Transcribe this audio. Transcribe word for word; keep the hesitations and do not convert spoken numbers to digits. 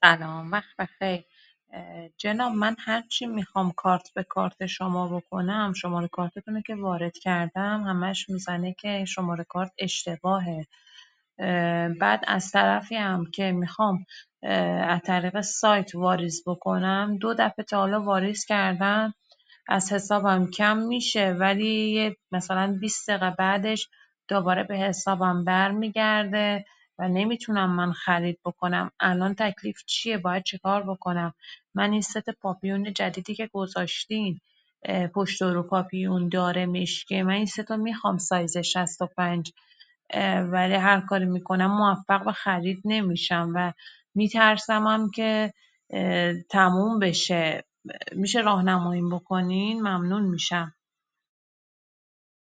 سلام، وقت بخیر. اه، جناب، من هرچی میخوام کارت به کارت شما بکنم، شماره کارتتون رو که وارد کردم همش میزنه که شماره کارت اشتباهه. اه، بعد از طرفی هم که میخوام اه، از طریق سایت واریز بکنم، دو دفعه تا حالا واریز کردم، از حسابم کم میشه ولی یه مثلا بیست دقیقه بعدش دوباره به حسابم برمیگرده و نمیتونم من خرید بکنم. الان تکلیف چیه؟ باید چیکار بکنم؟ من این ست پاپیون جدیدی که گذاشتین، اه، پشت رو پاپیون داره مشکی، من این ست رو میخوام سایز شصت و پنج، اه، ولی هر کاری میکنم موفق به خرید نمیشم و میترسمم که اه، تموم بشه. میشه راهنماییم بکنین؟ ممنون میشم.